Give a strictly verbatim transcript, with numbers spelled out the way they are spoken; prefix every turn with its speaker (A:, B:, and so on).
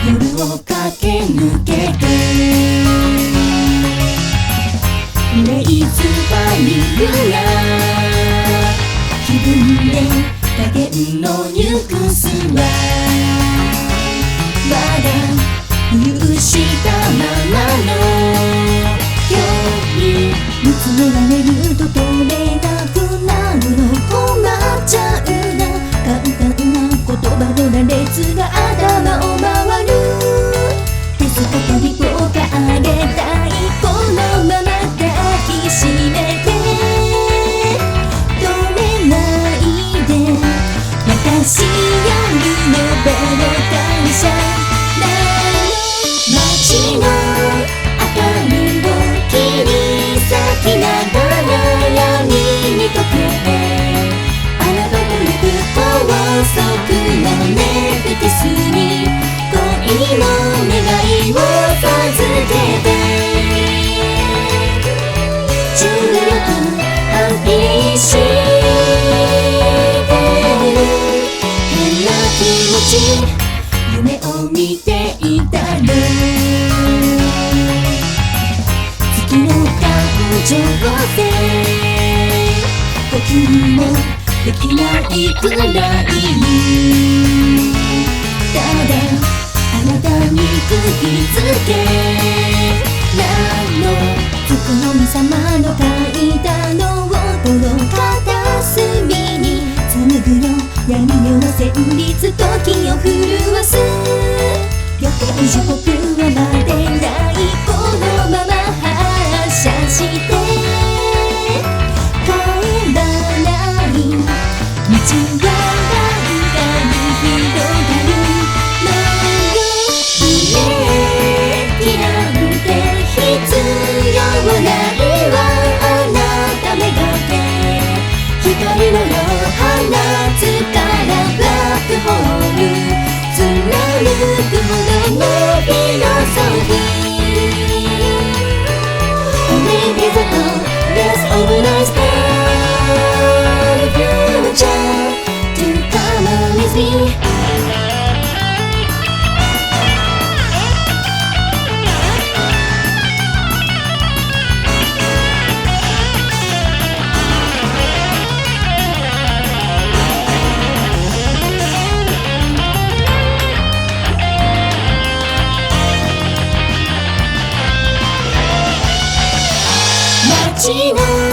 A: 夜を駆け抜けてレイズバニルや気分で加減のニュクスはまだ浮遊したままの今日に見つめられると止めなくなるの困っちゃうな簡単な言葉の羅列が頭を回る手すかりをか上げたいこのまま抱きしめて止めないで私よりのぼの感謝なの街の明かりを切り裂きながら闇に溶けてあなたと行く高速なネクティスに恋の願いを授けて重力反比して変な気持ち夢を見ていたの月の感情で呼吸もできないくらいただあなたに釘付け何の福の神様の書いたのをこの片隅に紡ぐよ闇夜の旋律時を震わす予定時刻は待てないこのまま発射して帰らない道は何かに広がるのよブレーキなんて必要ないわあなためがけ光のよ放つからブラックホール貫くほどのフィロソフィー Only is a thought There's always the future To come on with me街の